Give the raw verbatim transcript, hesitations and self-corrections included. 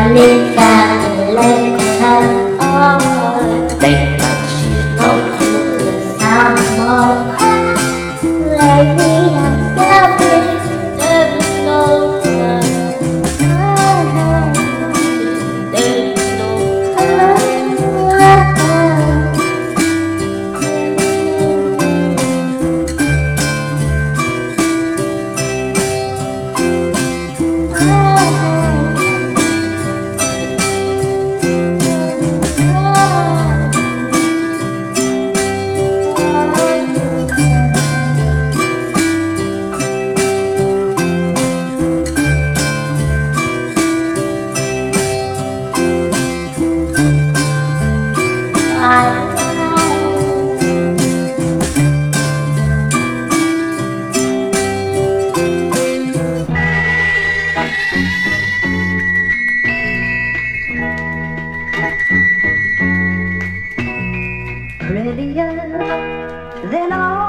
ly ca lên thân ôi tình thật chỉ không cứ sao một lại đi làm sao biết em đâu mà em Prettier than all